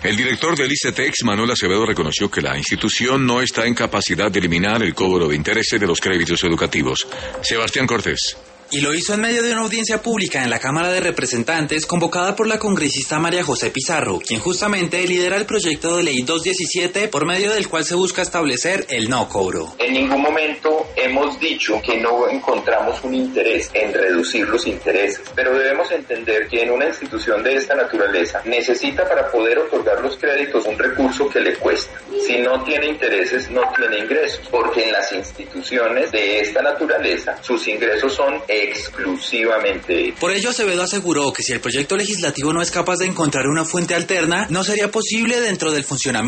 El director del ICETEX, Manuel Acevedo, reconoció que la institución no está en capacidad de eliminar el cobro de intereses de los créditos educativos. Sebastián Cortés. Y lo hizo en medio de una audiencia pública en la Cámara de Representantes convocada por la congresista María José Pizarro, quien justamente lidera el proyecto de ley 217 por medio del cual se busca establecer el no cobro. En ningún momento hemos dicho que no encontramos un interés en reducir los intereses, pero debemos entender que en una institución de esta naturaleza necesita para poder otorgar los créditos un recurso que le cuesta. Si no tiene intereses, no tiene ingresos, porque en las instituciones de esta naturaleza sus ingresos son exclusivamente. Por ello, Acevedo aseguró que si el proyecto legislativo no es capaz de encontrar una fuente alterna, no sería posible dentro del funcionamiento